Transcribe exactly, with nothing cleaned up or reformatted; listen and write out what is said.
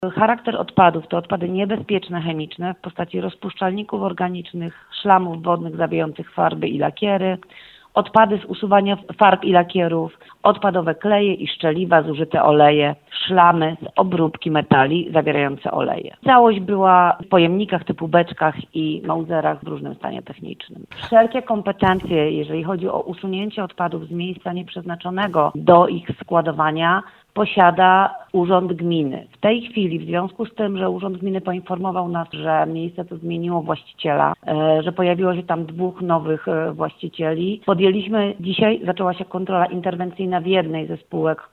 Charakter odpadów to odpady niebezpieczne chemiczne w postaci rozpuszczalników organicznych, szlamów wodnych zawierających farby i lakiery, odpady z usuwania farb i lakierów, odpadowe kleje i szczeliwa, zużyte oleje, szlamy z obróbki metali zawierające oleje. Całość była w pojemnikach typu beczkach i mauzerach w różnym stanie technicznym. Wszelkie kompetencje, jeżeli chodzi o usunięcie odpadów z miejsca nieprzeznaczonego do ich składowania, posiada Urząd Gminy. W tej chwili, w związku z tym, że Urząd Gminy poinformował nas, że miejsce to zmieniło właściciela, że pojawiło się tam dwóch nowych właścicieli, podjęliśmy, dzisiaj zaczęła się kontrola interwencyjna w jednej ze spółek,